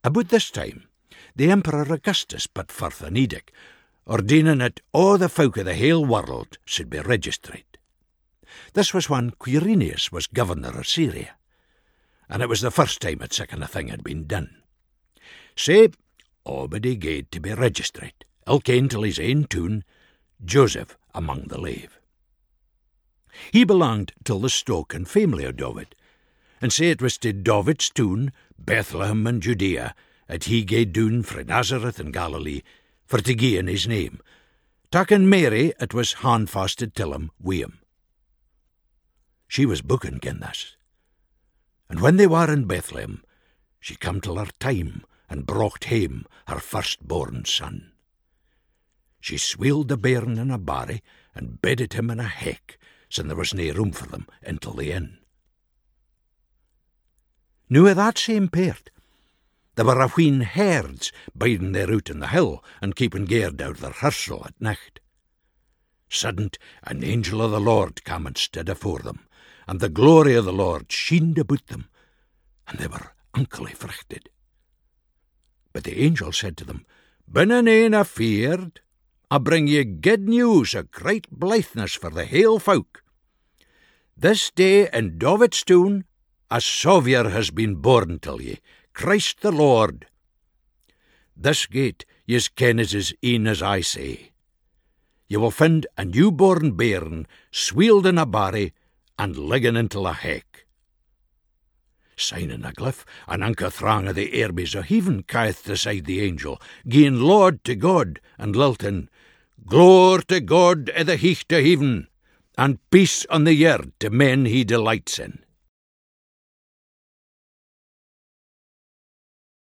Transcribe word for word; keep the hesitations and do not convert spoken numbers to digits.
About this time, the Emperor Augustus put forth an edict, ordaining that all the folk of the whole world should be registered. This was when Quirinius was governor of Syria, and it was the first time that such a thing had been done. So, everybody gaed to be registered, ilk ane till his ain town, Joseph among the lave. He belonged till the stock and family of David, and say it was to David's town, Bethlehem and Judea, that he gaed down frae Nazareth in Galilee, for to gie in his name. Taking Mary, it was handfasted till him wi' him. She was booken gen this, and when they were in Bethlehem, she come till her time, and brought hame her firstborn son. She sweeled the bairn in a barry, and bedded him in a heck, sin there was nae room for them until the inn. Now at that same pairt, there were a wheen herds biding there out in the hill, and keeping guard out their hirsel at night. Sudden, an angel of the Lord came and stood afore them, and the glory of the Lord shined about them, and they were unkely frighted. But the angel said to them, Binna nane afeard, I bring ye good news of great blitheness for the hale folk. This day in David's town, a Saviour has been born till ye, Christ the Lord. This gate yes ken as is een as I say. Ye will find a newborn bairn sweeled in a barry and ligging intil a heck. Signing a glyph, an anker throng of the airbies of heaven caeth beside the angel, gieing laud to God, and lilting, Glory to God i' the height of heaven, and peace on the earth to men he delights in.